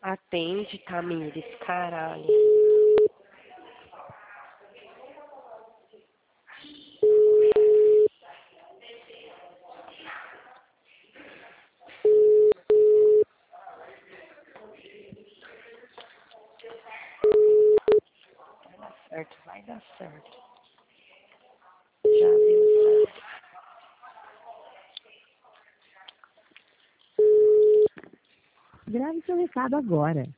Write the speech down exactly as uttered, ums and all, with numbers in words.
Atende, Tamires, caralho. Vai dar certo, vai dar certo. Já deu certo. Grave seu recado agora.